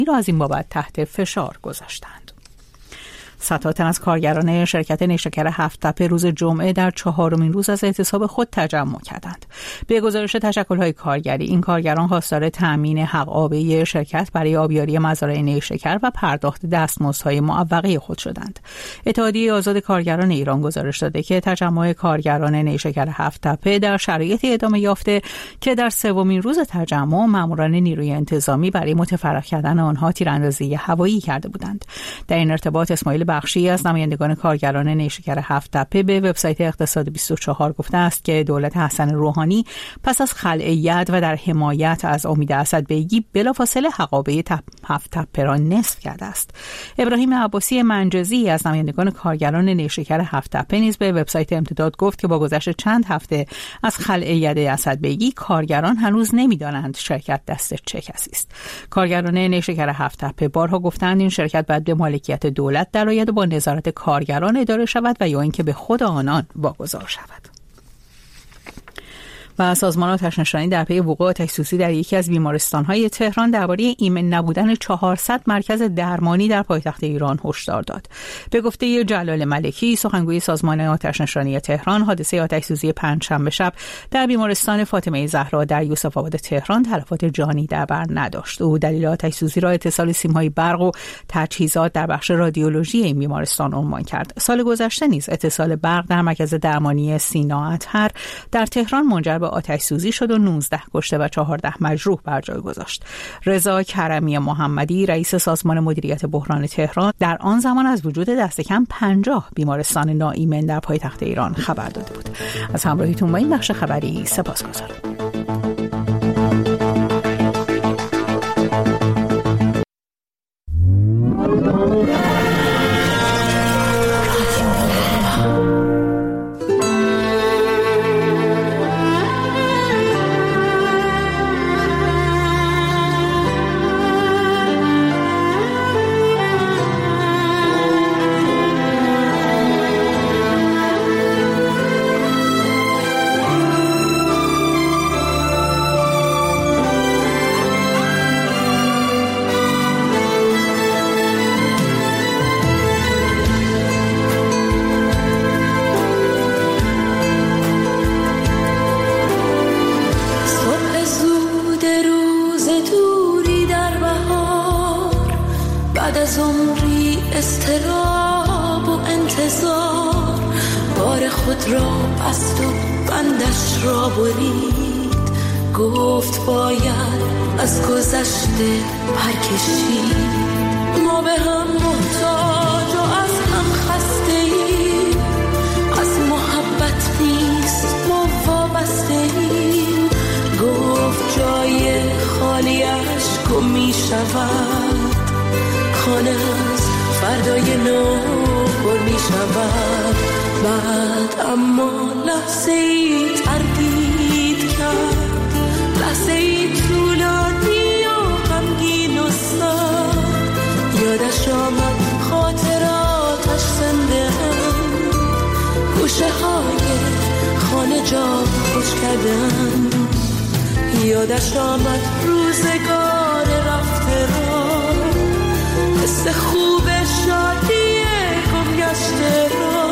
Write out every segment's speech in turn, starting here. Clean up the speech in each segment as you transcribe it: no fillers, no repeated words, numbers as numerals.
را از این بابت تحت فشار گذاشتند. صدها تن از کارگران شرکت نیشکر هفت تپه روز جمعه در 4مین روز از اعتصاب خود تجمع کردند. به گزارش تشکل‌های کارگری، این کارگران خواستار تأمین حق آبی شرکت برای آبیاری مزارع نیشکر و پرداخت دستمزدهای معوقه خود شدند. اتحادیه آزاد کارگران ایران گزارش داده که تجمع کارگران نیشکر هفت تپه در شرایطی ادامه یافته که در 3مین روز تجمع ماموران نیروی انتظامی برای متفرق کردن آنها تیراندازی هوایی کرده بودند. در این ارتباط اسماعیل بخشی از نمایندگان کارگران نیشکر هفت تپه به وبسایت اقتصاد 24 گفته است که دولت حسن روحانی پس از خلع ید و در حمایت از امید اسدبیگی بلافاصله حقابه هفت تپه را نصف کرده است. ابراهیم عباسی منجزی از نمایندگان کارگران نیشکر هفت تپه نیز به وبسایت امتداد گفت که با گذشت چند هفته از خلع ید اسدبیگی کارگران هنوز نمی‌دانند شرکت دست چه کسی است. کارگران نیشکر هفت تپه بارها گفتند این شرکت باید به مالکیت دولت درآید و با نظارت کارگران اداره شود و یا اینکه به خود آنان واگذار شود. و سازمان آتش نشانی در پی وقوع آتش‌سوزی در یکی از بیمارستان‌های تهران درباره ایمن نبودن 400 مرکز درمانی در پایتخت ایران هشدار داد. به گفته جلال ملکی، سخنگوی سازمان آتش نشانی تهران، حادثه آتش‌سوزی پنجشنبه شب در بیمارستان فاطمه زهرا در یوسف آباد تهران تلفات جانی در بر نداشت. او دلیل آتش‌سوزی را اتصال سیم‌های برق و تجهیزات در بخش رادیولوژی این بیمارستان عنوان کرد. سال گذشته نیز اتصال برق در مرکز درمانی سینا اطهر در تهران منجر به آتش‌سوزی شد و 19 کشته و 14 مجروح بر جای گذاشت. رضا کرمی محمدی، رئیس سازمان مدیریت بحران تهران، در آن زمان از وجود دست کم 50 بیمارستان ناایمن در پایتخت ایران خبر داده بود. از همراهیتون با این بخش خبری سپاسگزارم. گفت باید از گذشته پرکشید. ما به هم محتاج و از هم خسته ایم، از محبت نیست ما وابسته ایم. گفت جای خالیش گم می شود، خانه از فردای نو پر می شود. بعد اما لحظه ای تردید کرد، لحظه ای طولانی و غمگین و سرد. یادش آمد خاطراتش زنده هم، گوشه های خانه جا خوش کردن. یادش آمد روزگار رفته را، حس خوب شادی گم گشته را.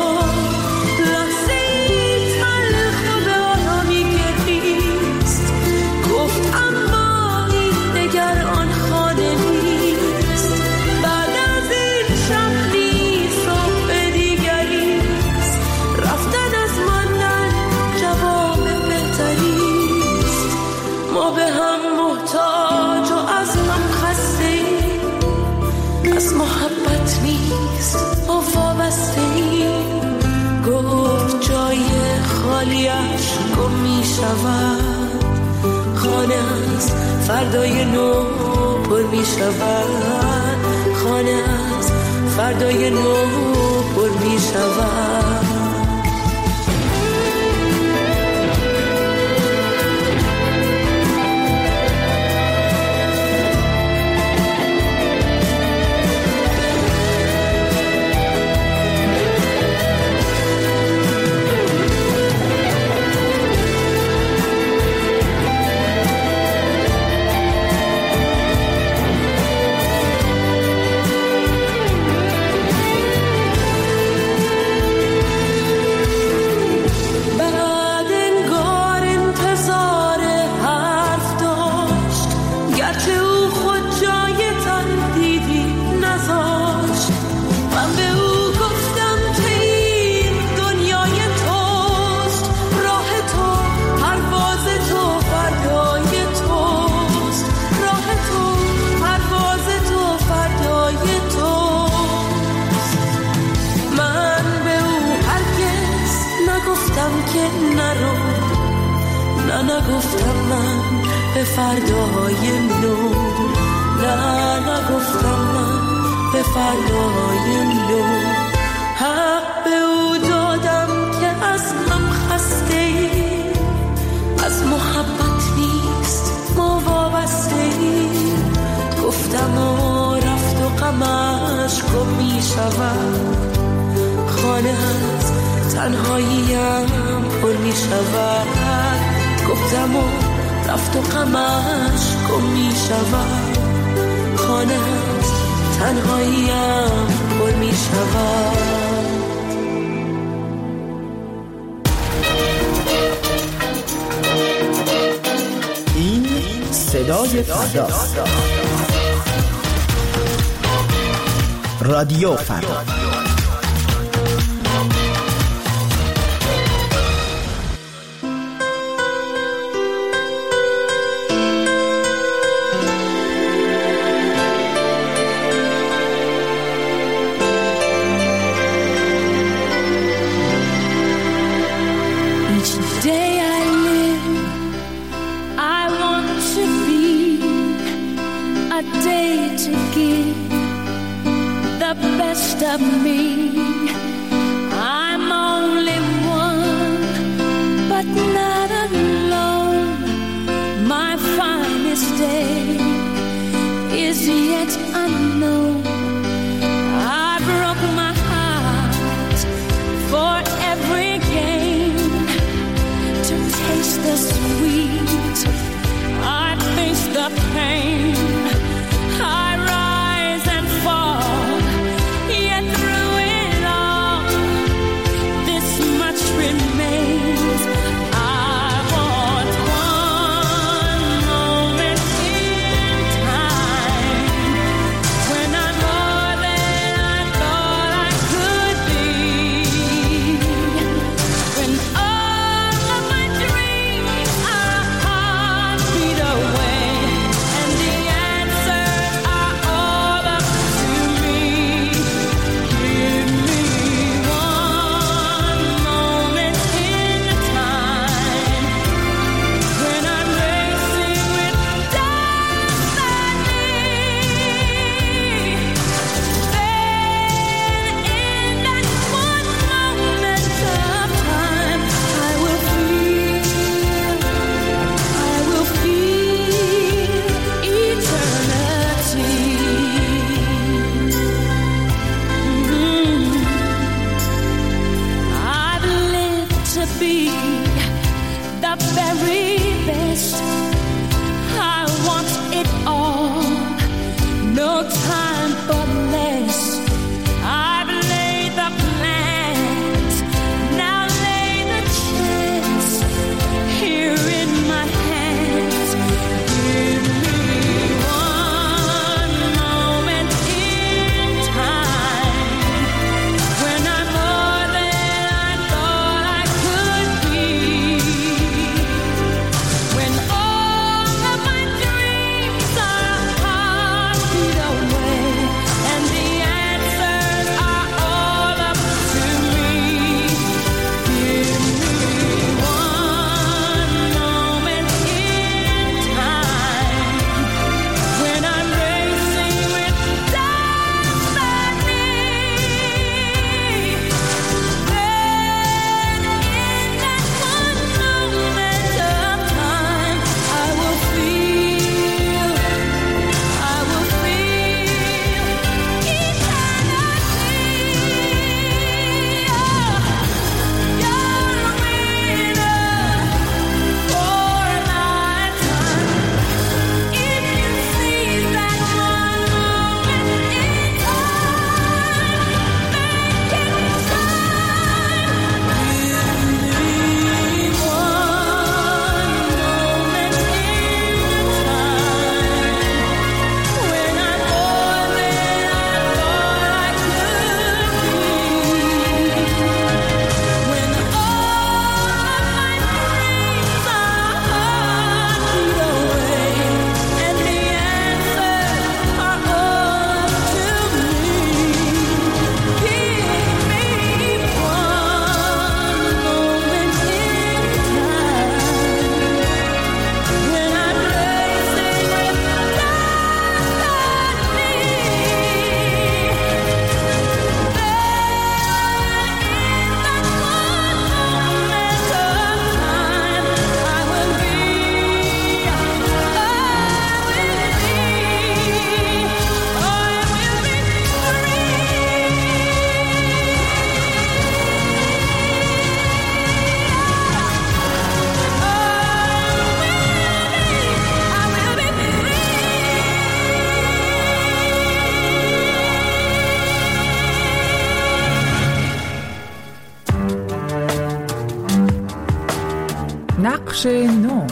محبت نیست ما وابسته ایم. گفت جای خالیش گم می شود، خانه از فردای نو پر می شود. خانه از فردای نو پر می شود. فردای نو، نه نگفتم من به فردای نو. حق به او دادم که از هم خسته ایم، از محبت نیست ما وابسته ایم. گفتم و رفت و غمش گم می شود، خانه از تنهاییم پر می شود. گفتم و رفت و غمش گم می شود، خانه از تنهاییم پر می شود. این صدای فرداست. رادیو فردا. Of me, I'm only one, but not alone. My finest day is yet unknown. I broke my heart for every gain, to taste the sweet, I face the pain. I rise and fall, yet through it all, this much remains. I want one moment in time, when I'm more than I thought I could be, when all of my dreams are a heartbeat away, and the answers are all up to me. Give me one moment in time, when I'm racing with destiny. Then in that one moment of time, I will feel eternity. I've lived to be the very best. I want it all, no time for less. I've laid the plans, now lay the chance here in my hands. Give me one moment in time, when I'm more than I thought I could be, when all of my dreams are a heartbeat away, and the نقش نو.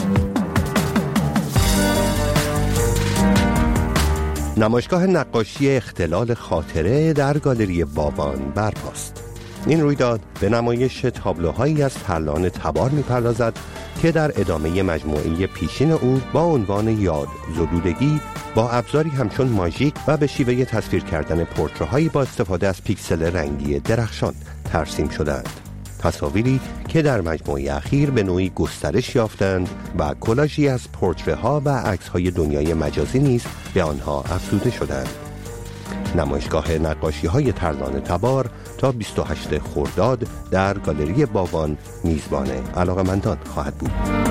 نمایشگاه نقاشی اختلال خاطره در گالری باوان برپاست. این رویداد به نمایش تابلوهایی از ترلان تبار می‌پردازد که در ادامه مجموعه پیشین او با عنوان یاد زدودگی با ابزاری همچون ماژیک و به شیوه تصویر کردن پورتره‌هایی با استفاده از پیکسل رنگی درخشان ترسیم شدند. تصاویری که در مجموعه اخیر به نوعی گسترش یافتند و کلاژی از پورتره‌ها و عکس‌های دنیای مجازی نیز به آنها افزوده شدند. نمایشگاه نقاشی‌های ترلان تبار تا 28 خرداد در گالری باوان میزبان علاقه‌مندان خواهد بود.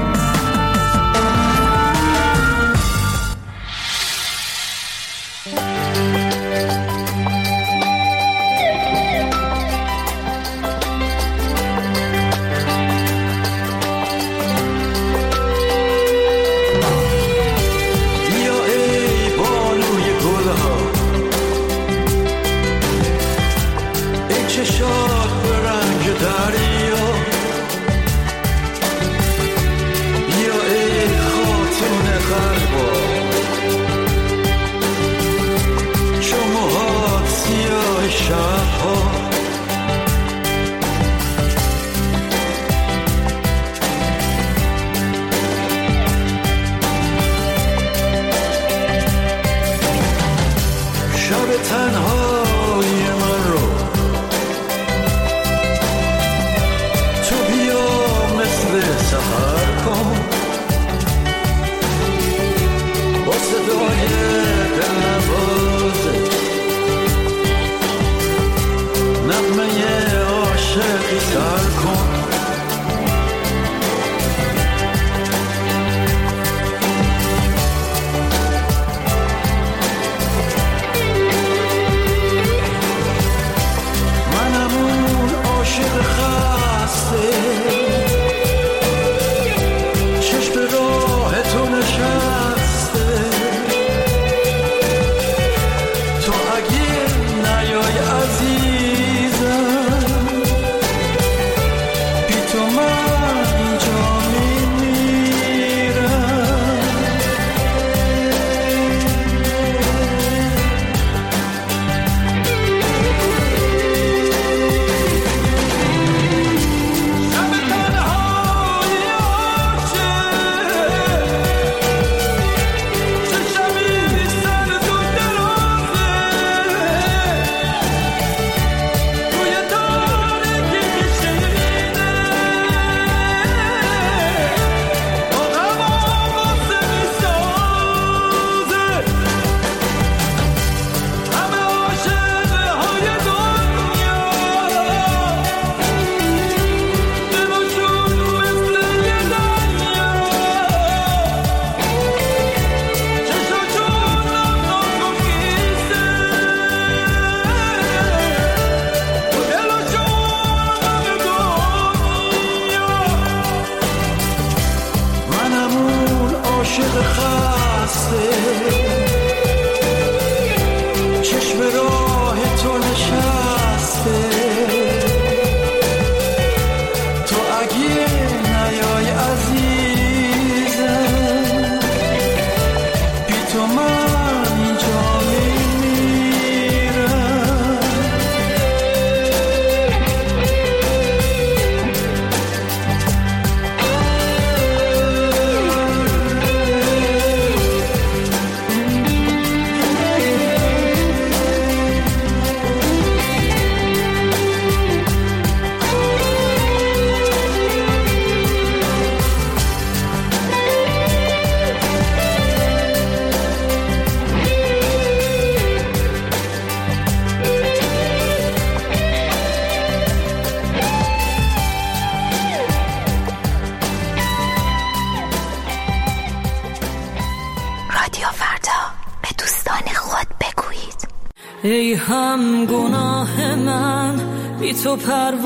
ای هم گناه من بی تو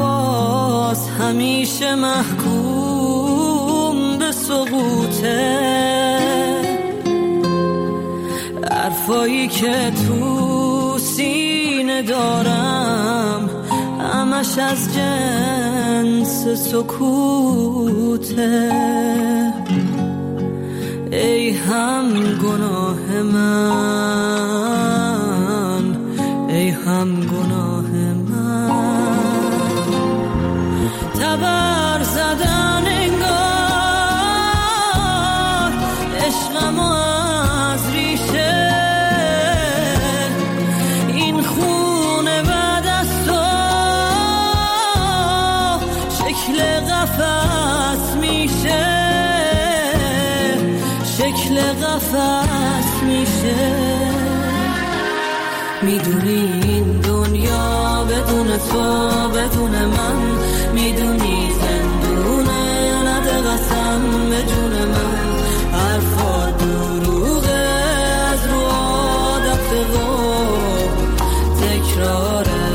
پرواز همیشه محکوم به سقوطه، حرفایی که تو سینه دارم همش از جنس سکوته. ای هم گناه من، ای هم گناه من، تبر زدن انگار عشقم از ریشه. این خونه بعد از تو شکل قفس میشه، شکل قفس میشه. میدونی این دنیا بدون تو بدون من، میدونی زندونه، نده قسم به جون من. حرفا دروغه از رو عادت و تکراره.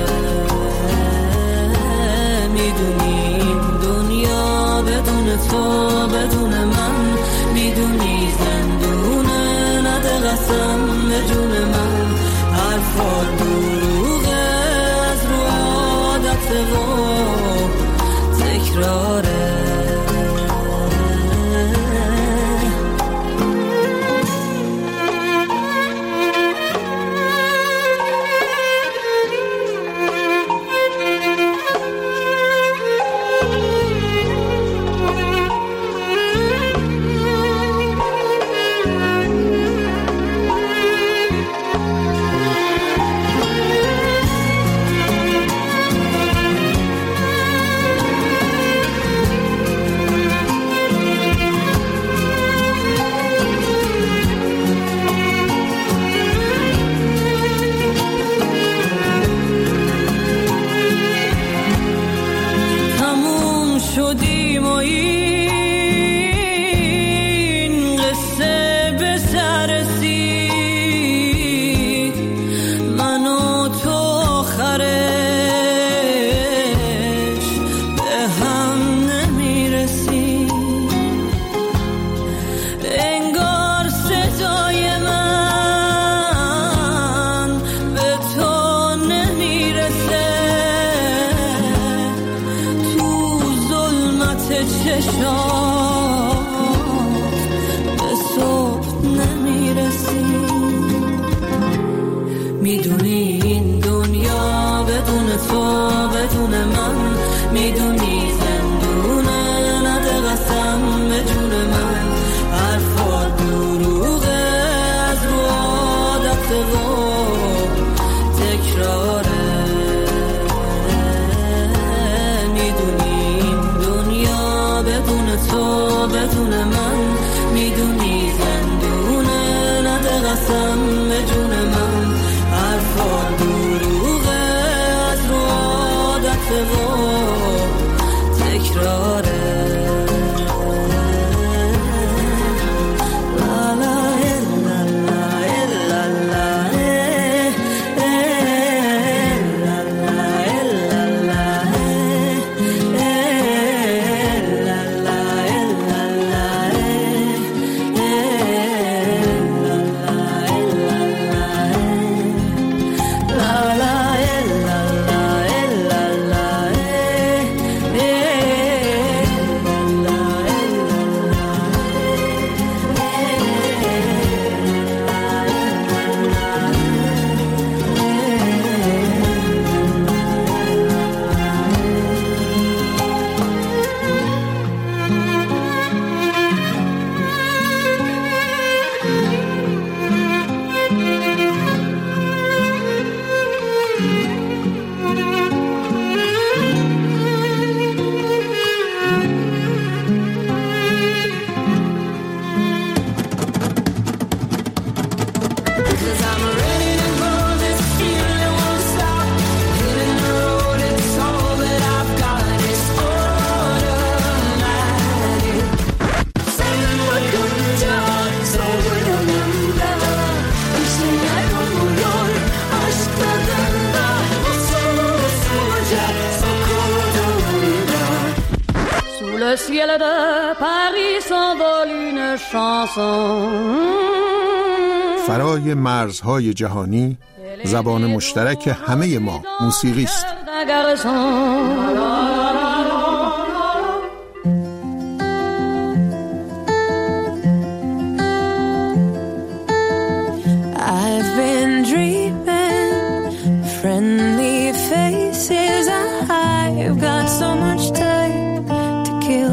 میدونی این دنیا بدون تو بدون من، میدونی زندونه، نده قسم به جون من. حرفا دروغه از رو عادت و تکراره. شدیم و این قصه به سر رسید، من و تو آخرش به هم نمیرسیم. انگار صدای من به تو نمیرسه، چشات به صبح نمیرسی. میدونی این دنیا بدون تو بدون من، میدونی زندونه، نده قسم به جون من. حرفا دروغه از رو عادت و تکراره. تو بدون من، میدونی زندونه، نده قسم به جون من. حرفا دروغه از رو عادت و تکراره. Le ciel de Paris s'envole une chanson. فرای مرزهای جهانی زبان مشترک همه ما موسیقی است. I've been dreaming friendly faces. I've got so much time to kill.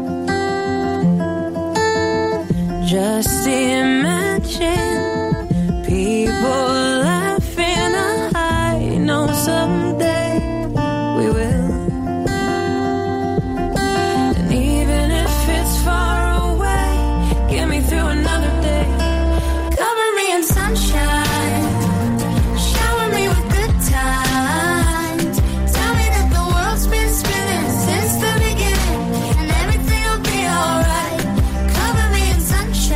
Just imagine people laughing. I know someday we will. And even if it's far away, get me through another day. Cover me in sunshine, shower me with good times. Tell me that the world's been spinning since the beginning, and everything will be alright. Cover me in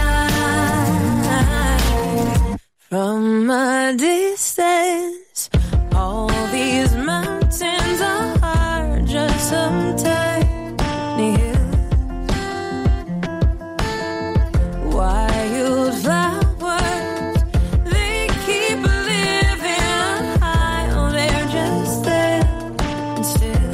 sunshine. From a distance, all these mountains are just some tiny hills. Wildflowers, they keep living high. Oh, they're just there and still.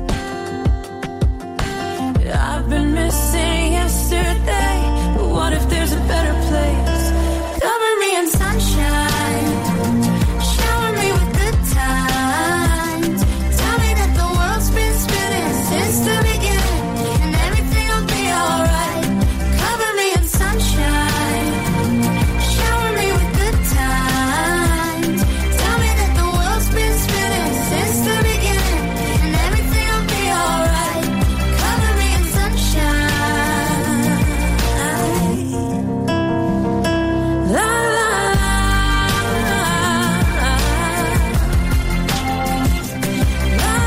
I've been missing yesterday, but what if there's a better place? Cover me in sunshine, shower me with good times. Tell me that the world's been spinning since the beginning, and everything will be alright. Cover me in sunshine, shower me with good times. Tell me that the world's been spinning since the beginning, and everything will be alright. Cover me in sunshine. La la la, la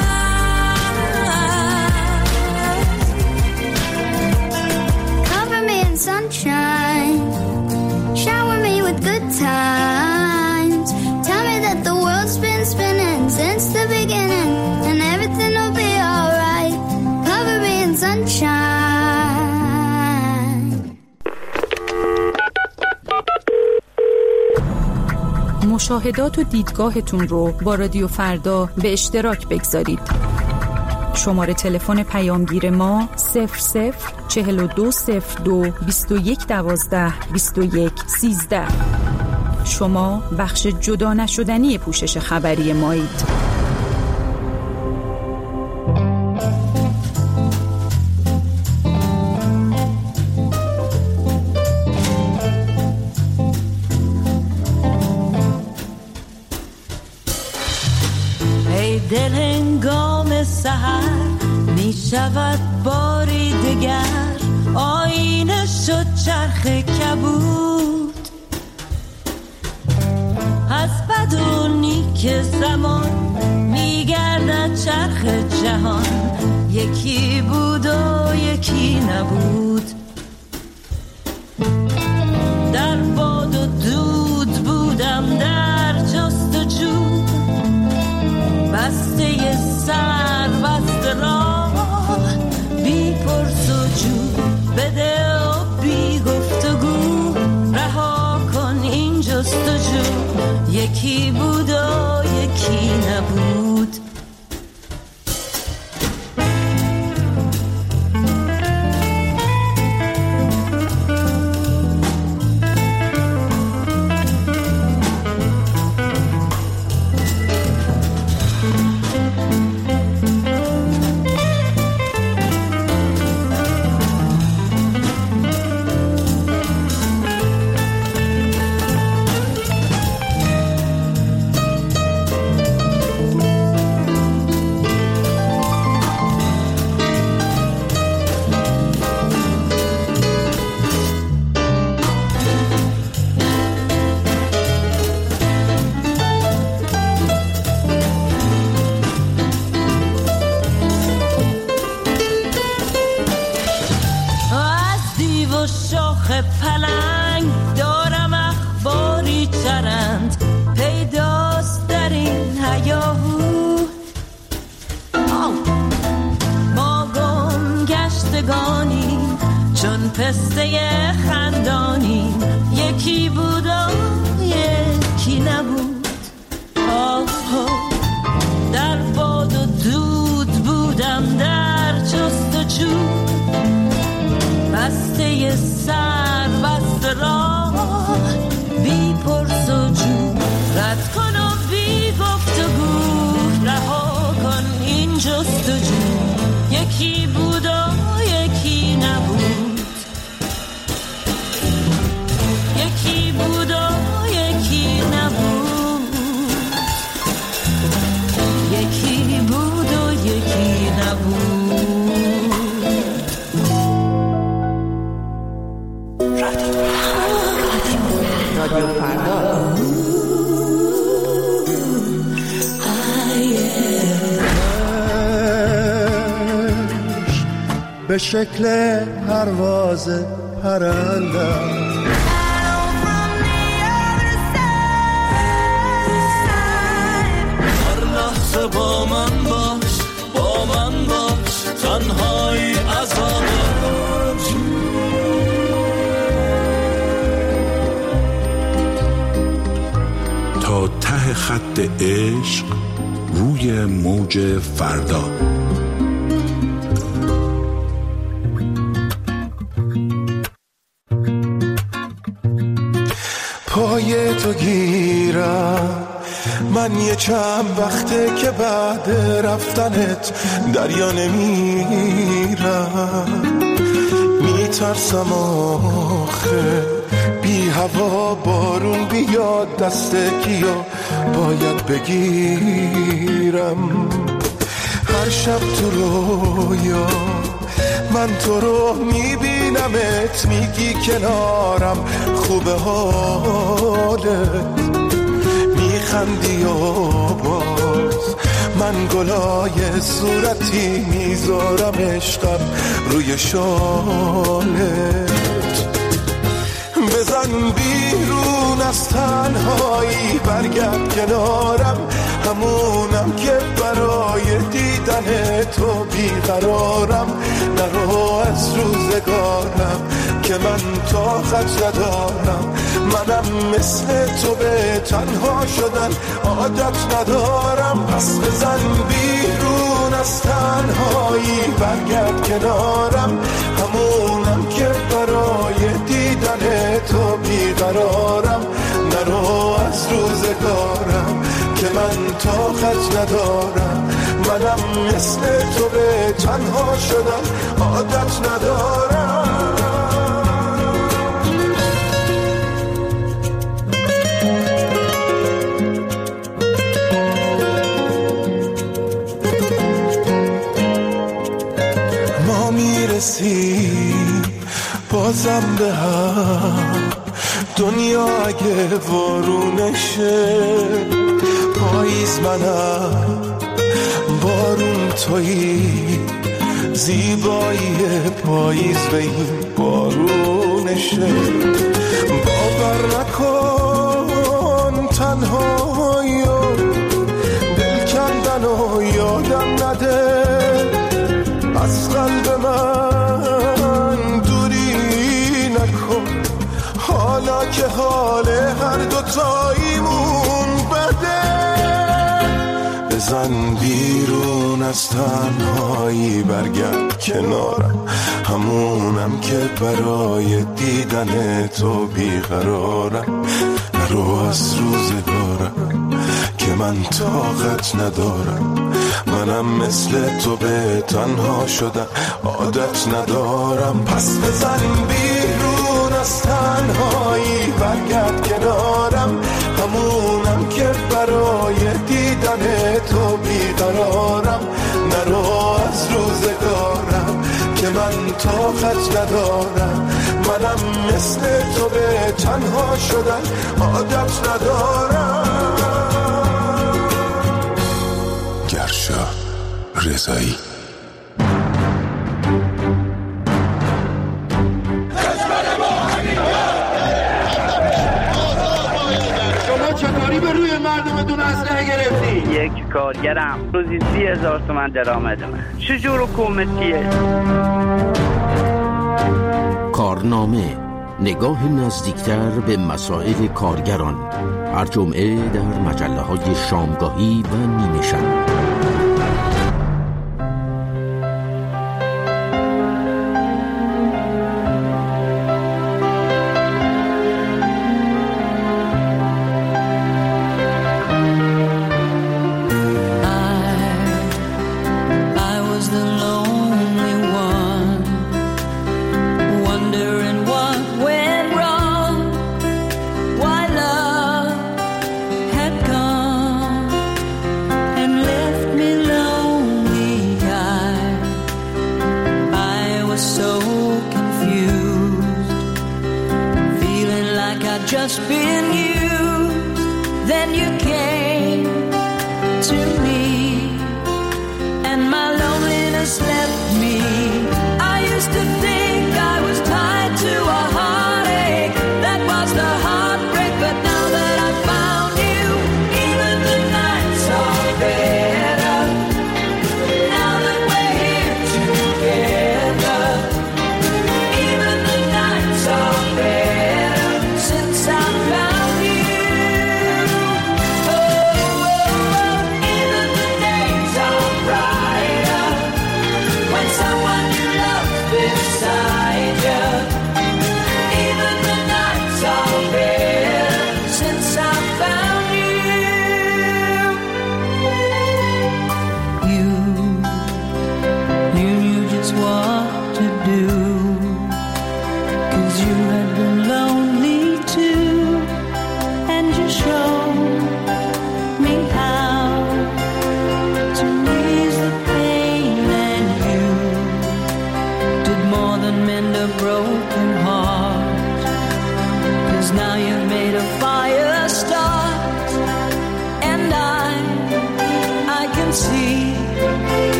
la. Cover me in sunshine, shower me with good times. Tell me that the world's been spinning since the beginning, and everything will be alright. Cover me in sunshine. مشاهدات و دیدگاهتون رو با رادیو فردا به اشتراک بگذارید. شماره تلفن پیامگیر ما 004202 2112 2113. شما بخش جدا نشدنی پوشش خبری مایید. ای دل هنگام سحر می شود باری دگر، آینه شد چرخ کبود. از بد و نیک زمان می گردد چرخ جهان، یکی بود و یکی نبود. در باد و دود بودم در جستجو، بسته سر بسته راه، بی پرس و جو، بده و بی گفتگو، رها کن این جستجو، یکی بود و یکی نبود. پلنگ دارم اخباری چرند، پیداست در این هیاهو. ما گم گشتگانیم چون پسته خندانیم، یکی بود و یکی نبود. در به شکل پرواز پرندم. هر لحظه با من باش، با من باش، تنهایی عذابه. تا ته خط عشق روی موج فردا. پای تو گیرم من یه چند وقته که بعد رفتنت دریا نمیرم. میترسم آخه بی هوا بارون بیاد دست کیو باید بگیرم. هر شب تو رویا من تو رو میبینمت، میگی کنارم خوبه حالت، میخندی و باز من گلای صورتی میذارم عشقم روی شالت. بزن بیرون از تنهایی برگرد کنارم، همونم که برای دیدن تو بیقرارم. نرو از روزگارم که من طاقت ندارم، منم مثل تو به تنها شدن عادت ندارم. پس بزن بیرون از تنهایی برگرد کنارم، همونم که برای دیدن تو بیقرارم. نرو از روزگارم که من طاقت ندارم، منم مثل تو به تنها شدن عادت ندارم. ما میرسیم بازم به هم، دنیا اگه وارونشه، پاییز منم بارون تویی، زیبایی پاییز به این بارونشه. باور نکن تنهایی و دل کندن و یادم نده، از قلب من دوری نکن، حالا که حال هر دوتاییمون بده. بزن بیرون از تنهایی برگرد کنارم، همونم که برای دیدن تو بیقرارم. نرو از روزگارم که من طاقت ندارم، منم مثل تو به تنها شدن عادت ندارم. پس بزن بیرون از تنهایی برگرد کنارم، همونم که برای دیدن تو بیقرارم. نرو از روزگارم که من طاقت ندارم، منم مثل تو به تنها شدن عادت ندارم. گرشا رضایی. چطوری به روی مردمتون اسلحه گرفتی؟ یک کارگرم روزی 30,000 تومان درآمد من. چجور حکومتیه؟ کارنامه، نگاه نزدیکتر به مسائل کارگران، هر جمعه در مجله‌های شامگاهی و نیمه شب. Just been used, then you came to me, and my loneliness left me. Are you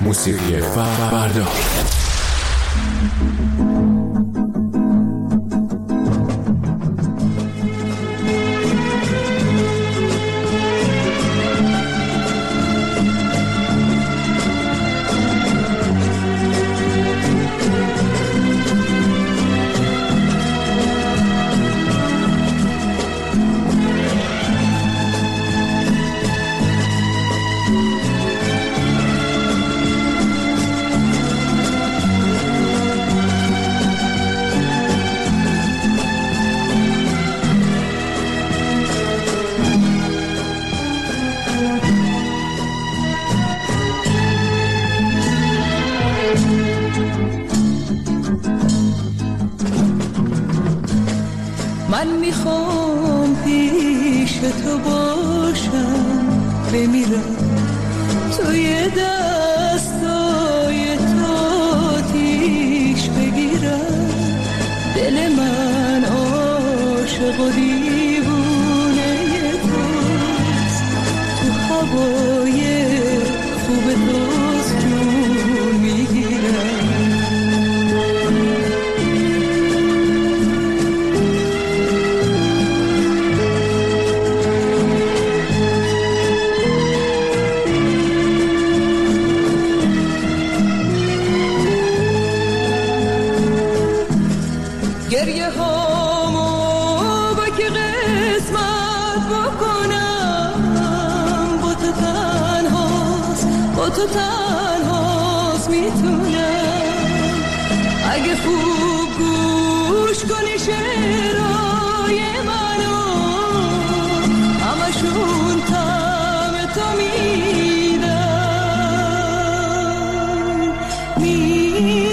موسیقی فردا. من میخوام پیش تو باشم، بمیرم توی دستای تو آتیش بگیرم. دل من عاشق و دیوونه توست، تو هوای خوب توست جون میگیرم. گریه هامو با که قسمت بکنم، با تو تنهاست، با تو تنهاست میتونم. اگه خوب گوش کنی شعرهای منو، همشون طعم تو میدن.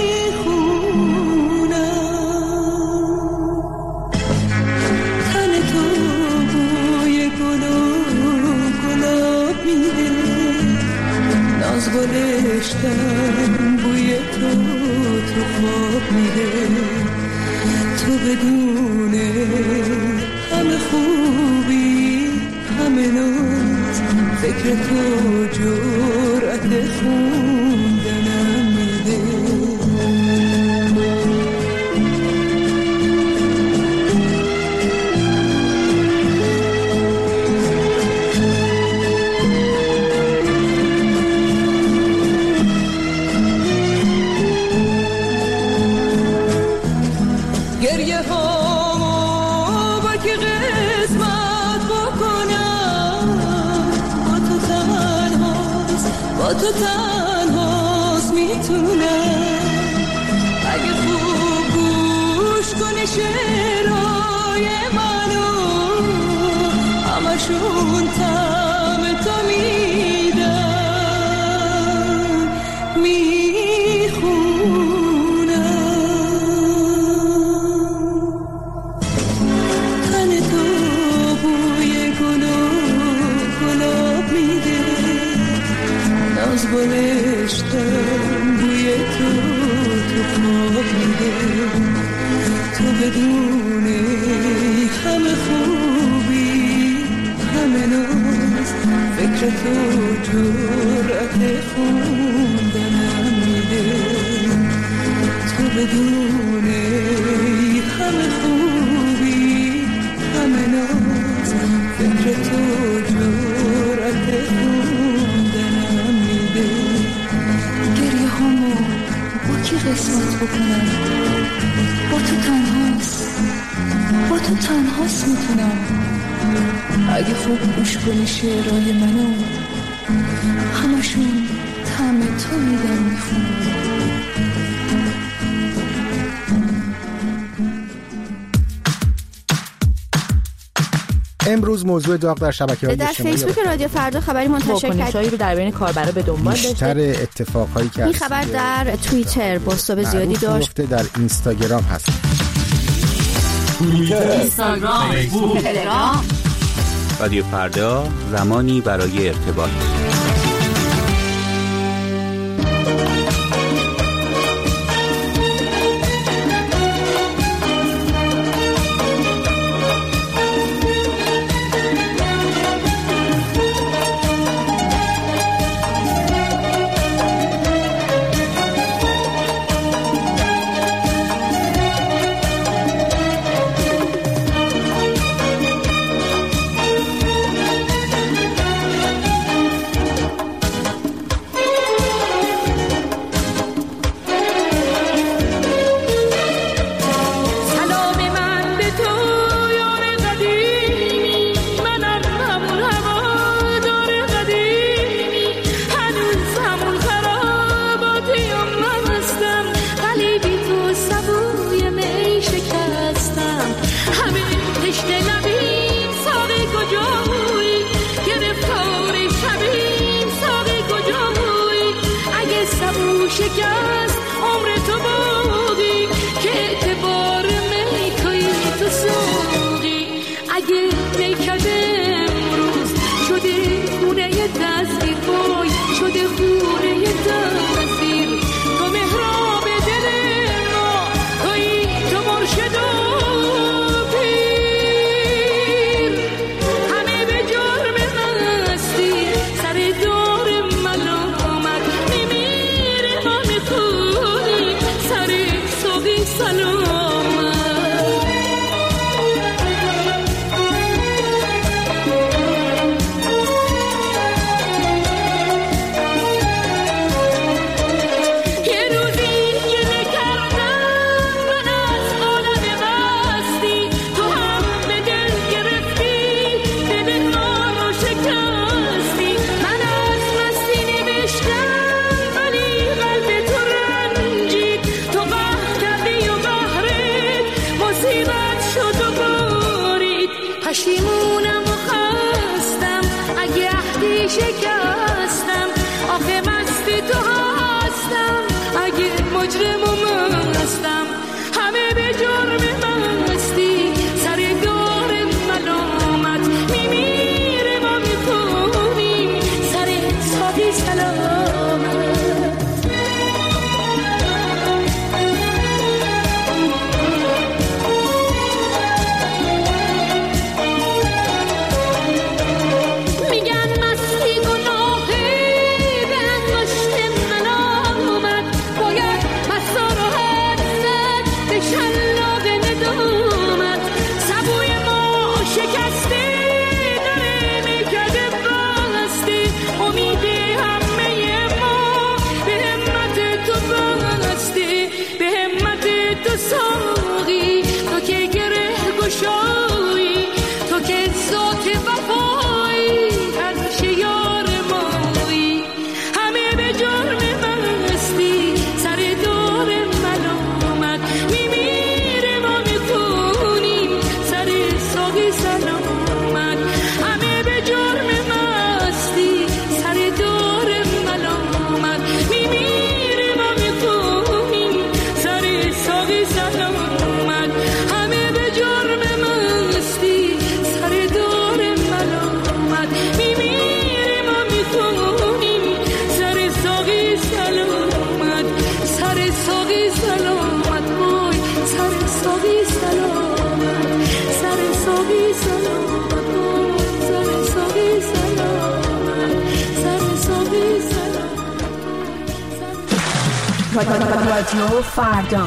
گلشتم بوی تو خواب میده، تو بدون همه خوبی همه ناز، فکر تو جرأت خوندنم میده. گریه هامو با که قسمت بکنم، با تو تنهاست، با تو تنهاست میتونم. اگه خوب گوش کنی شعرهای منو، همشون طعم تو میدن. گلشتم بوی تو خواب میده، تو بدون همه خوبی همه ناز، فکر تو جرأت خوندنم میده. تو بدون همه خوبی همه ناز، فکر تو جرأت خوندنم میده. گریه همو با کی قسمت بکنم، با تو تنهاست، با تو تنهاست میتونم. اگه خوب گوش کنی شعرهای منو، همشون طعم تو میدن میخونم. امروز موضوع داغ در شبکه‌های اجتماعی در فیسبوک رادیو فردا خبری منتشر کرد رو در بین کاربرا به دنبال داشته. بیشتر اتفاقهایی که این خبر در توییتر بازتاب زیادی داشت، در اینستاگرام هست. توییتر، اینستاگرام، فیسبوک، تلگرام. رادیو فردا، زمانی برای ارتباط. نیکده امروز شده خونه دستی پای، شده خونه دستی. تو مهراب دل ما، تویی تو مرشد و پیر. همه به جرم مستی سر دار ملامت میمیره، ما میخونیم سر سوقی سلامت. پشیمونم و خستم اگه عهدی شکستم، آخه مستی تو هستم اگه مجرم و مستم. همه به جرم مستی سر دار ملامت میمیره، ما میکنیم سر ساقی سلامت. رادیو فردا.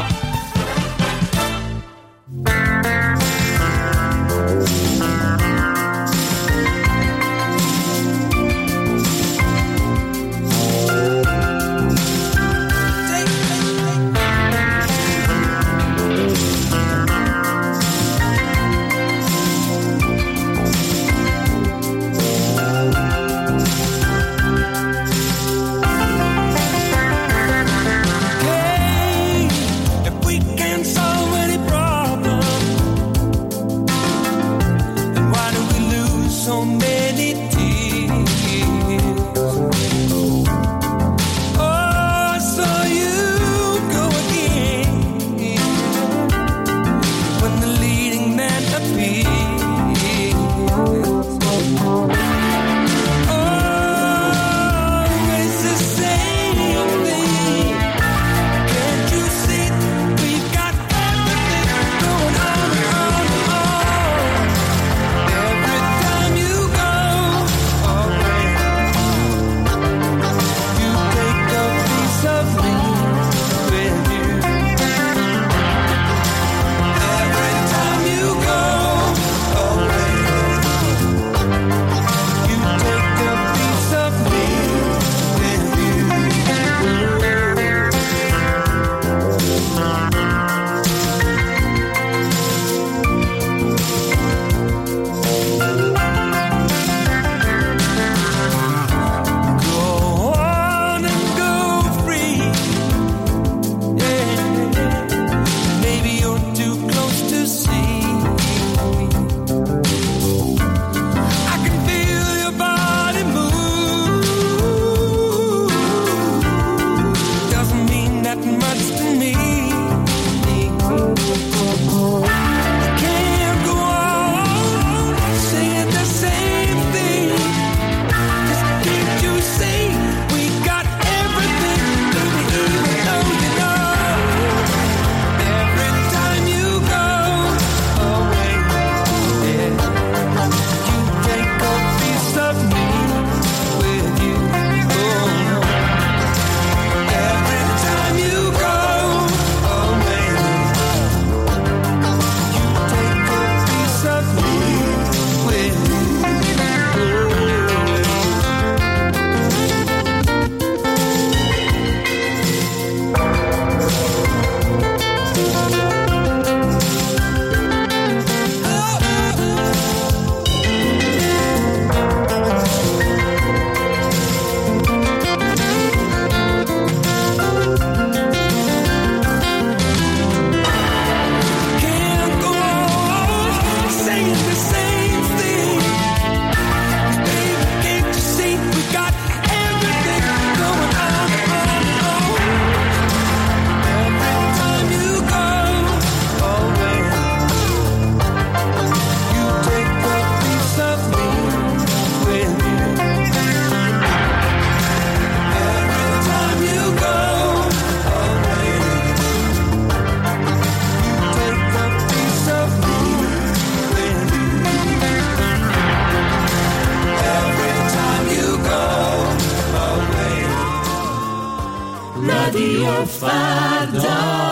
فردا.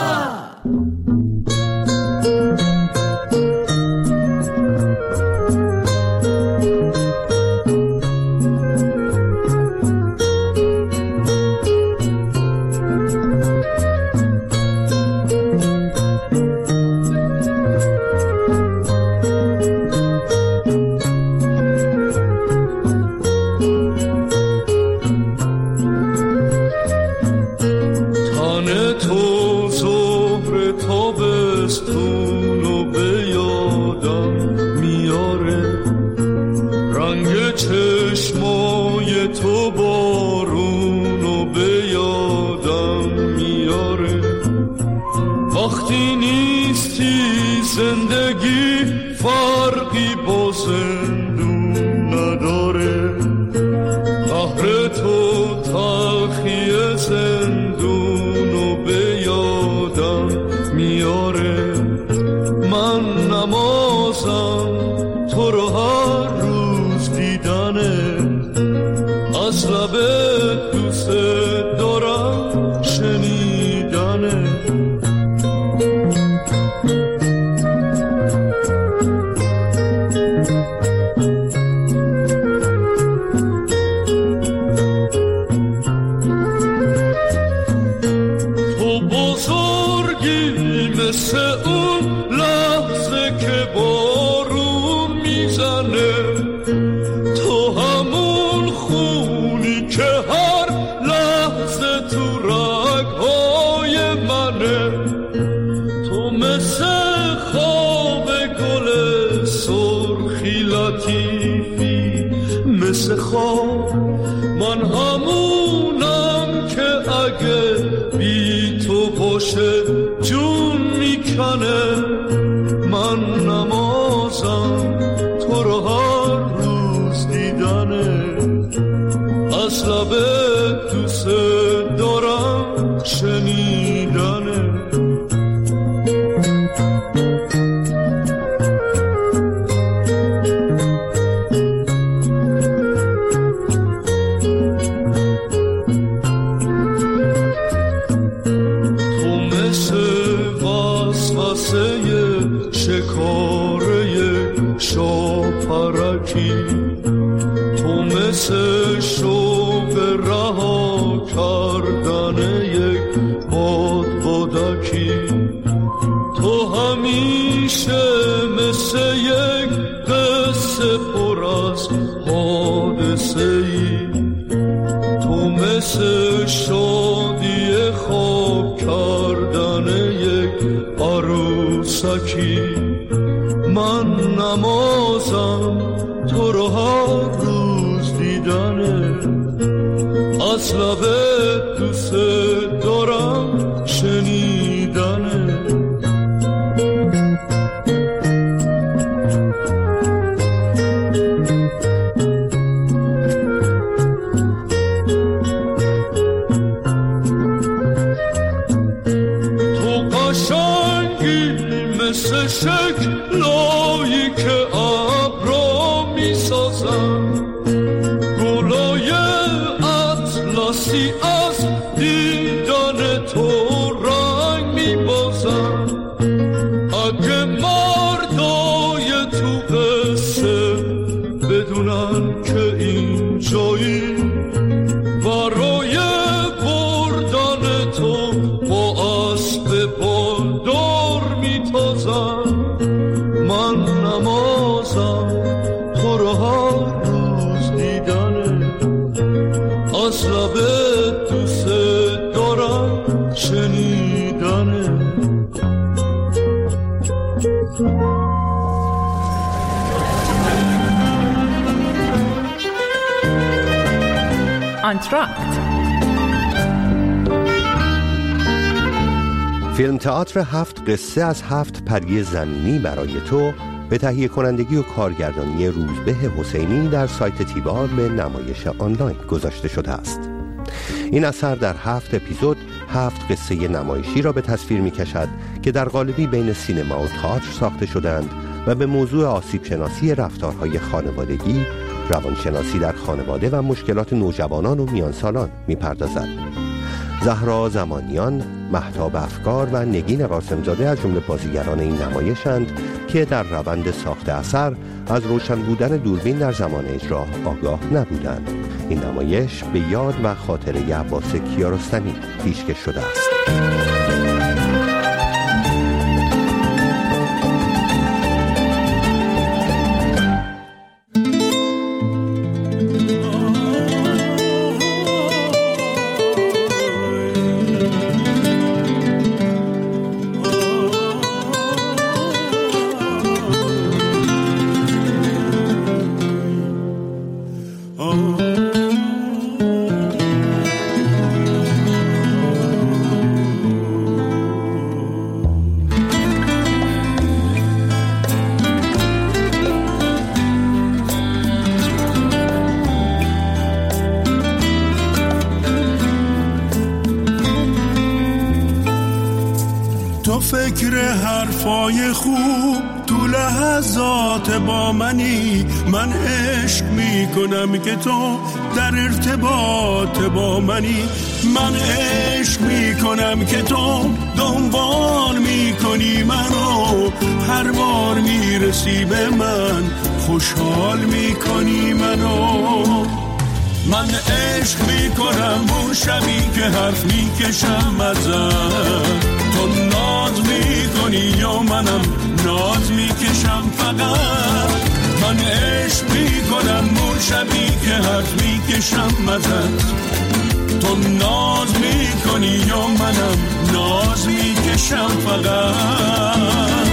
من همونم که اگه بی تو باشه جون میکنه. من نمازم تو رو هر روز دیدنه، از لب دوست دارم شنیدنه. تو مثل شوق رها کردن یک بادکی، تو همیشه مثل یک قصه پر از حادثه ای، تو مثل شادی خواب کردن یک عروسکی. من نمازم تو رو هر روز دیدنه، از لب دوست دارم شنیدنه. تو قشنگی مثل شکلایی که ابرا میسازن، گلای اطلسی از دیدن تو رنگ میبازن. اگه مردای تو قصه بدونن که این جایی برای بردن تو با اسب بالدار میتازن. من نمازم تو رو هر روز دیدنه، از لب دوست دارم شنیدنه. آنتراکت فیلم تئاتر 7 قصه از 7 پری زمینی برای تو به تهیه کنندگی و کارگردانی روزبه حسینی در سایت تیبار به نمایش آنلاین گذاشته شده است. این اثر در 7 اپیزود 7 قصه نمایشی را به تصویر می کشد که در قالبی بین سینما و تئاتر ساخته شدند و به موضوع آسیب شناسی رفتارهای خانوادگی، روانشناسی در خانواده و مشکلات نوجوانان و میانسالان می پردازد. زهرا زمانیان، مهتاب افکار و نگین قاسمزاده از جمله بازیگران این نمایشند که در روند ساخت اثر از روشن بودن دوربین در زمان اجرا آگاه نبودند. این نمایش به یاد و خاطره عباس کیارستمی پیشکش شده است. فکر حرفای خوب تو لحظات با منی، من عشق میکنم که تو در ارتباط با منی، من عشق میکنم که تو دنبال میکنی منو، هر بار میرسی به من خوشحال میکنی منو. من عشق میکنم اون شبی که حرف میکشم ازت، تو ناز میکنی یا منم ناز میکشم فقط. من عشق میکنم اون شبی که حرف میکشم ازت، تو ناز میکنی یا منم ناز میکشم فقط.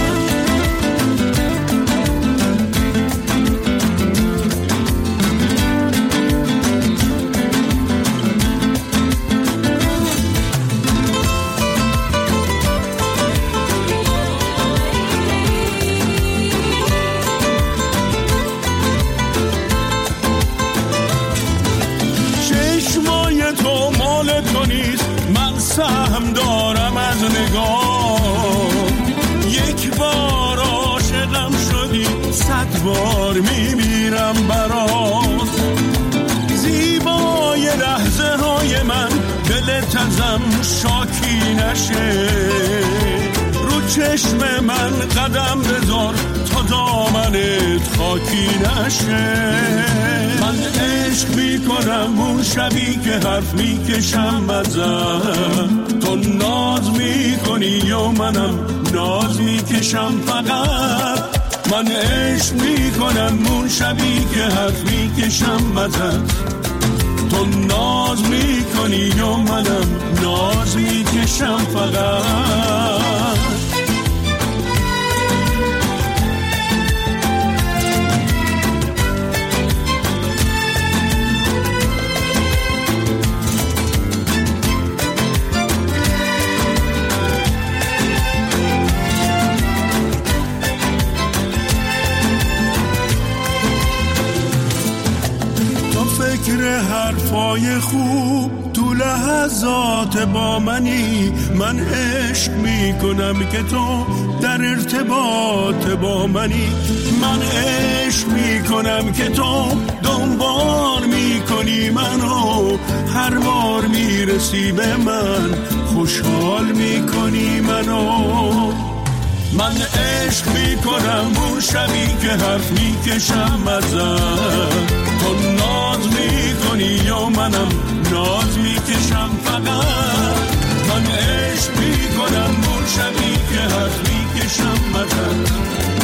سهم دارم از نگاه، یک بار عاشقم شدی 100 بار میمیرم برات. زیبای لحظه های من دلت ازم شاکی نشه، رو چشم من قدم بذار تا دامنت خاکی نشه. من عشق میکنم اون شبی که حرف میکشم ازت، تو ناز میکنی یا منم ناز میکشم فقط. من عشق میکنم اون شبی که حرف میکشم ازت، تو ناز میکنی یا منم ناز میکشم فقط. فکر حرفای خوب تو لحظات با منی، من عشق میکنم که تو در ارتباط با منی، من عشق میکنم که تو دنبال میکنی منو، هر بار میرسی به من خوشحال میکنی منو. من عشق میکنم اون شبی که حرف میکشم ازت، تو ناز میکنی یا منم ناز میکشم فقط. من عشق میکنم اون شبی که حرف میکشم ازت،